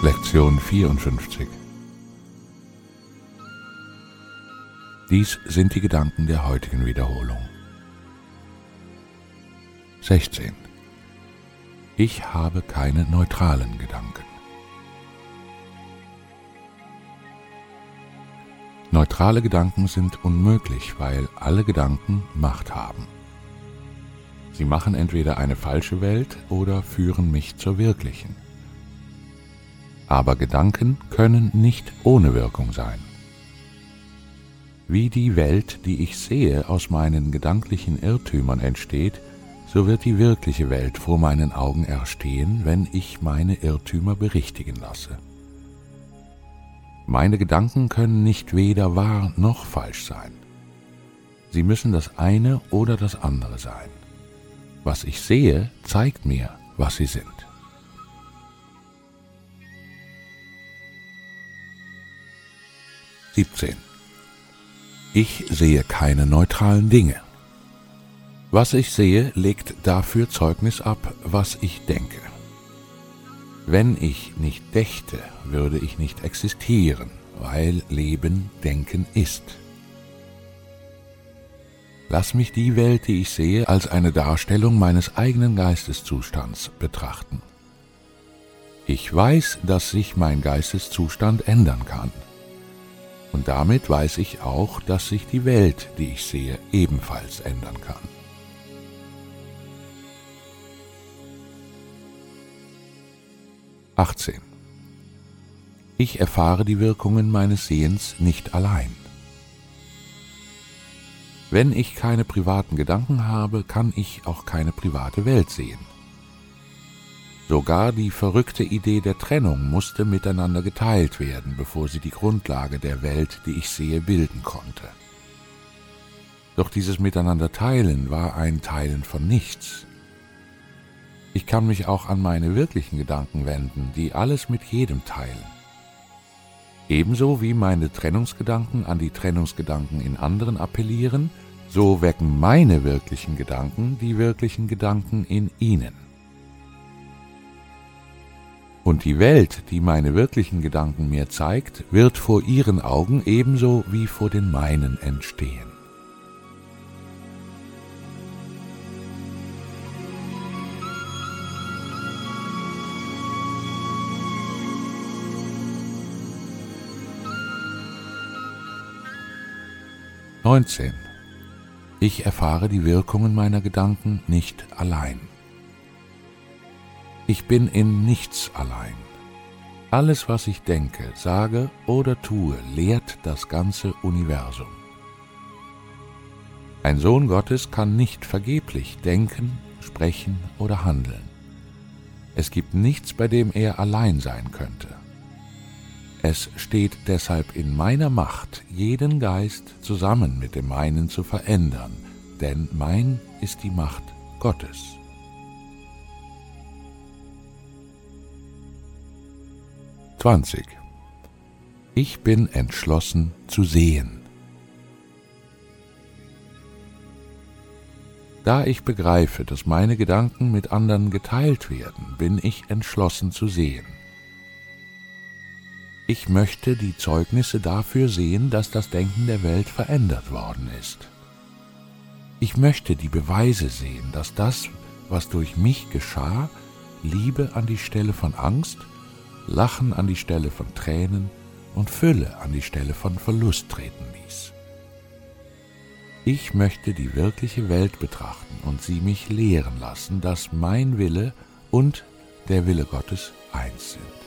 Lektion 54. Dies sind die Gedanken der heutigen Wiederholung. 16. Ich habe keine neutralen Gedanken. Neutrale Gedanken sind unmöglich, weil alle Gedanken Macht haben. Sie machen entweder eine falsche Welt oder führen mich zur wirklichen. Aber Gedanken können nicht ohne Wirkung sein. Wie die Welt, die ich sehe, aus meinen gedanklichen Irrtümern entsteht, so wird die wirkliche Welt vor meinen Augen erstehen, wenn ich meine Irrtümer berichtigen lasse. Meine Gedanken können nicht weder wahr noch falsch sein. Sie müssen das eine oder das andere sein. Was ich sehe, zeigt mir, was sie sind. Ich sehe keine neutralen Dinge. Was ich sehe, legt dafür Zeugnis ab, was ich denke. Wenn ich nicht dächte, würde ich nicht existieren, weil Leben Denken ist. Lass mich die Welt, die ich sehe, als eine Darstellung meines eigenen Geisteszustands betrachten. Ich weiß, dass sich mein Geisteszustand ändern kann. Und damit weiß ich auch, dass sich die Welt, die ich sehe, ebenfalls ändern kann. Ich erfahre die Wirkungen meines Sehens nicht allein. Wenn ich keine privaten Gedanken habe, kann ich auch keine private Welt sehen. Sogar die verrückte Idee der Trennung musste miteinander geteilt werden, bevor sie die Grundlage der Welt, die ich sehe, bilden konnte. Doch dieses Miteinander-Teilen war ein Teilen von nichts. Ich kann mich auch an meine wirklichen Gedanken wenden, die alles mit jedem teilen. Ebenso wie meine Trennungsgedanken an die Trennungsgedanken in anderen appellieren, so wecken meine wirklichen Gedanken die wirklichen Gedanken in ihnen. Und die Welt, die meine wirklichen Gedanken mir zeigt, wird vor ihren Augen ebenso wie vor den meinen entstehen. Ich erfahre die Wirkungen meiner Gedanken nicht allein. Ich bin in nichts allein. Alles, was ich denke, sage oder tue, lehrt das ganze Universum. Ein Sohn Gottes kann nicht vergeblich denken, sprechen oder handeln. Es gibt nichts, bei dem er allein sein könnte. Es steht deshalb in meiner Macht, jeden Geist zusammen mit dem meinen zu verändern, denn mein ist die Macht Gottes. Ich bin entschlossen zu sehen. Da ich begreife, dass meine Gedanken mit anderen geteilt werden, bin ich entschlossen zu sehen. Ich möchte die Zeugnisse dafür sehen, dass das Denken der Welt verändert worden ist. Ich möchte die Beweise sehen, dass das, was durch mich geschah, Liebe an die Stelle von Angst, Lachen an die Stelle von Tränen und Fülle an die Stelle von Verlust treten ließ. Ich möchte die wirkliche Welt betrachten und sie mich lehren lassen, dass mein Wille und der Wille Gottes eins sind.